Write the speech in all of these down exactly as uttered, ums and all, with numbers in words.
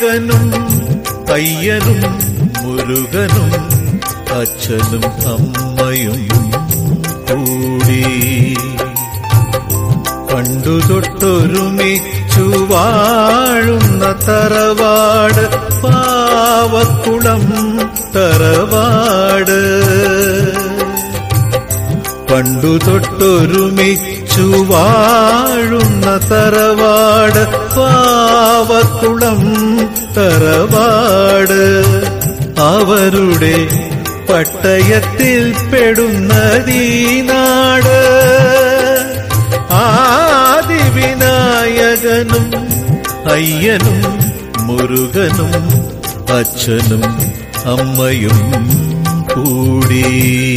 വിനായകനും അയ്യനും മുരുകനും അച്ഛനും അമ്മയും കൂടി പണ്ടു തൊട്ടൊരുമിച്ചു വാഴുന്ന തറവാട് പാവക്കുളം തറവാട്. പണ്ടു തൊട്ടൊരുമിച്ചു വാഴുന്ന തറവാട് പാവക്കുളം തറവാട്. അവരുടെ പട്ടയത്തിൽ പെടുന്നതീ നാട്. ആദിവിനായകനും അയ്യനും മുരുകനും അച്ഛനും അമ്മയും കൂടി.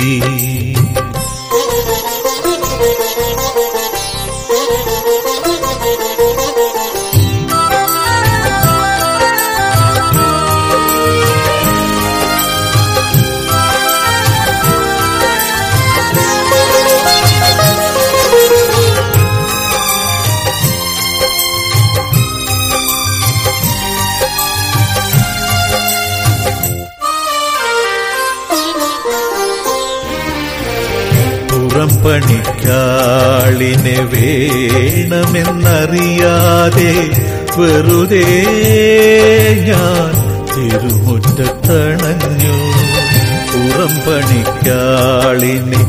പണിക്കാളിനെ വേണമെന്നറിയാതെ വെറുതെ ഞാൻ തിരുമുറ്റത്തണഞ്ഞു. പുറം പണിക്കാളിനെ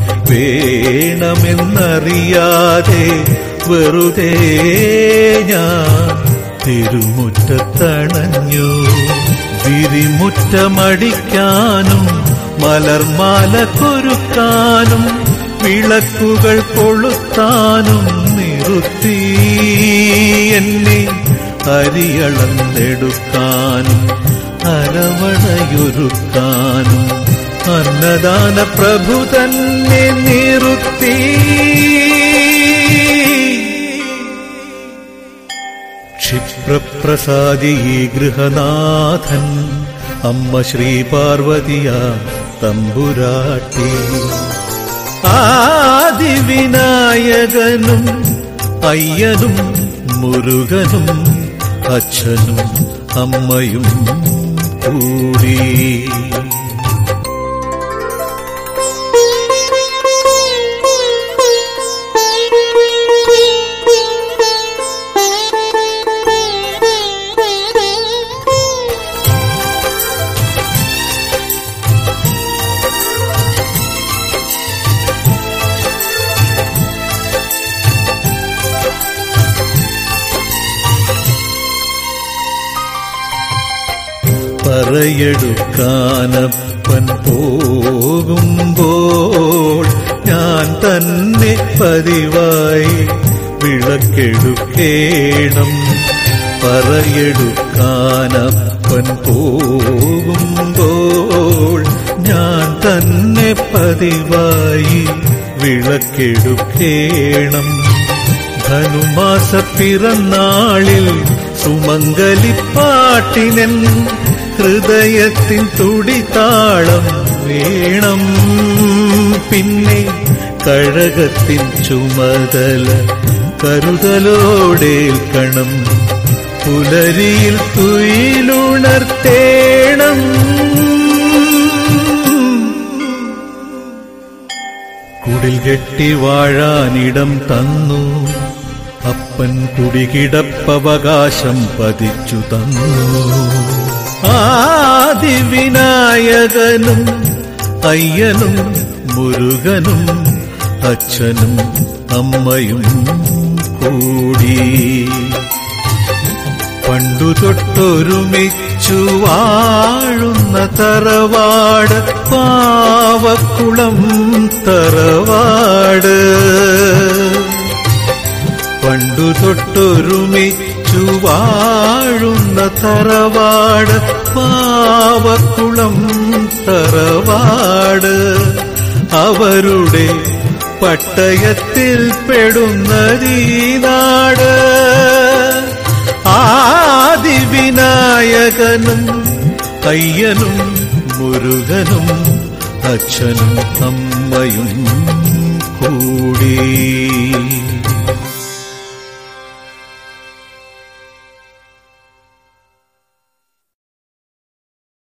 വേണമെന്നറിയാതെ വെറുതെ ഞാൻ തിരുമുറ്റത്തണഞ്ഞു. വിരിമുറ്റമടിക്കാനും മലർമാല കൊരുക്കാനും വിളക്കുകൾ കൊളുത്താനും നിർത്തി. എന്നെ അരിയളന്നെടുക്കാനും അരവണയൊരുക്കാനും അന്നദാന പ്രഭു തന്നെ നിർത്തി. ക്ഷിപ്രപ്രസാദി ഗൃഹനാഥൻ അമ്മ ശ്രീ പാർവതിയ തമ്പുരാട്ടി. ആദിവിനായകനും അയ്യനും മുരുകനും അച്ഛനും അമ്മയും കൂടി. പറയെടുക്കാനപ്പൻ പോകുമ്പോൾ ഞാൻ തന്നെ പതിവായി വിളക്കെടുക്കേണം. പറയെടുക്കാനപ്പൻ പോകുമ്പോൾ ഞാൻ തന്നെ പതിവായി വിളക്കെടുക്കേണം. ധനുമാസ പിറന്നാളിൽ സുമംഗലിപ്പാട്ടിനൻ ഹൃദയത്തിൻ തുടിതാളം വേണം. പിന്നെ കഴകത്തിൻ ചുമതല കരുതലോടേൽക്കണം. പുലരിയിൽ തുയിലുണർത്തേണം. കുടിൽ കെട്ടി വാഴാനിടം തന്നു അപ്പൻ. കുടികിടപ്പവകാശം പതിച്ചു തന്നു. ആദിവിനായകനും അയ്യനും മുരുകനും അച്ഛനും അമ്മയും കൂടി. പണ്ടു തൊട്ടൊരുമിച്ചു വാഴുന്ന തറവാട് പാവക്കുളം തറവാട്. പണ്ടു തൊട്ടൊരുമിച്ചു വാഴുന്ന തറവാട് പാവക്കുളം തറവാട്. അവരുടെ പട്ടയത്തിൽ പെടുന്നതീ നാട്. ആദിവിനായകനും അയ്യനും മുരുകനും അച്ഛനും അമ്മയും കൂടി.